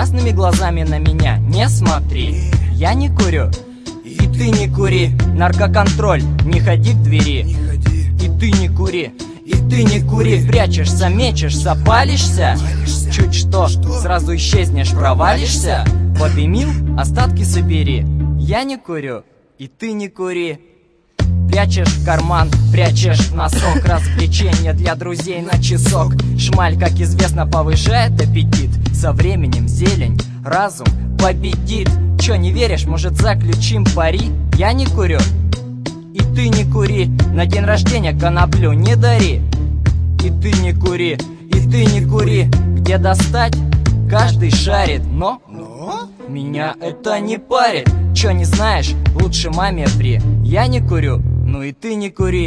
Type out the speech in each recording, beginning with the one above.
Разными глазами на меня не смотри. Я не курю, и ты не кури. Наркоконтроль, не ходи к двери. И ты не кури, и ты не кури. Прячешься, мечешься, палишься. Чуть что, сразу исчезнешь, провалишься. Подымил, остатки собери. Я не курю, и ты не кури. Прячешь в карман, прячешь в носок. Развлечение для друзей на часок. Шмаль, как известно, повышает аппетит. Со временем зелень, разум победит. Чё, не веришь, может заключим пари? Я не курю, и ты не кури. На день рождения коноплю не дари. И ты не кури, и ты не кури. Где достать, каждый шарит. Но меня это не парит. Чё, не знаешь, лучше маме ври. Я не курю, ну и ты не кури.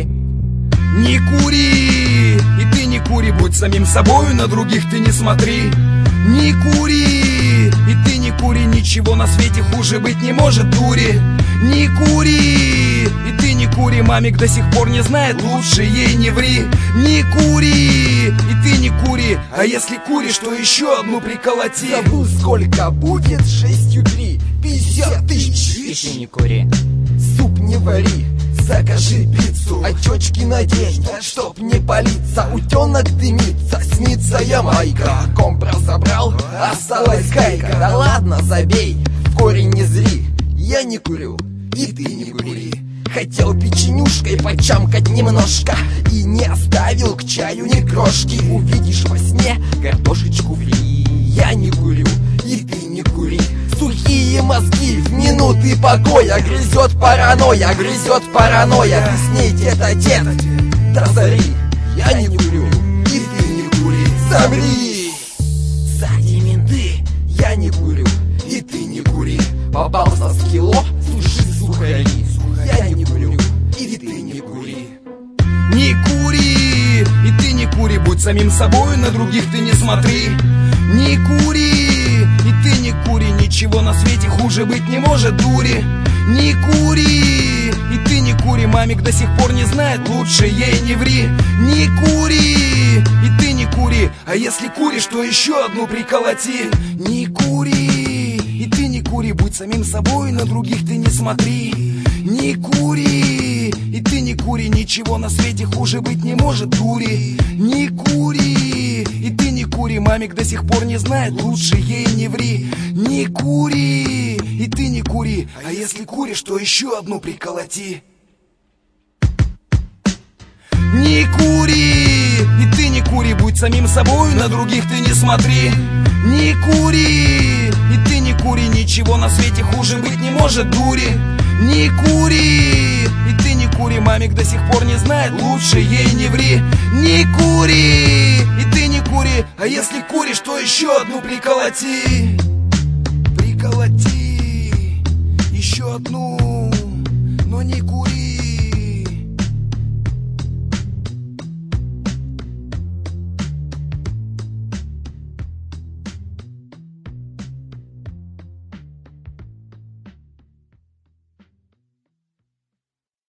Не кури, и ты не кури. Будь самим собою, на других ты не смотри. Не кури, и ты не кури. Ничего на свете хуже быть не может, дури. Не кури, и ты не кури. Мамик до сих пор не знает, лучше ей не ври. Не кури, и ты не кури. А если куришь, то еще одну приколоти. Забыл, сколько будет 6,3 50 тысяч. И ты не кури. Суп не вари, закажи пиццу. Очечки надень, чтоб не палиться. Утенок дымится, снится Ямайка. Компас забрал, осталась гайка. Да ладно, забей, в корень не зри. Я не курю, и ты не кури. Хотел печенюшкой почамкать немножко и не оставил к чаю ни крошки. Увидишь во сне картошечку фри. Я не курю, и ты не кури. Сухие мозги в минуты покоя. Грызет паранойя, грызет паранойя. Ты с ней тет-а-тет, до зари. Я не курю, и ты не кури. Замри! Сзади менты. Я не курю, и ты не кури. Попался с кило, суши сухари. Я не курю, и ты не кури. Не кури, и ты не кури. Будь самим собой, на других ты не смотри. Не кури, и ты не кури. Ничего на свете хуже быть не может, дури. Не кури, и ты не кури. Мамик до сих пор не знает, лучше ей не ври. Не кури, и ты не кури. А если куришь, то еще одну приколоти. Не кури, и ты не кури. Будь самим собой, на других ты не смотри. Не кури, и ты не кури. Ничего на свете хуже быть не может, дури. Не кури, и ты не кури. Мамик до сих пор не знает, лучше ей не ври. Не кури, и ты не кури. А если куришь, то еще одну приколоти. Не кури, и ты не кури. Будь самим собой, на других ты не смотри. Не кури, и ты не кури. Ничего на свете хуже быть не может, дури. Не кури, и ты не кури. Мамик до сих пор не знает, лучше ей не ври. Не кури, и ты не кури. А если куришь, то еще одну приколоти. Приколоти еще одну, но не кури.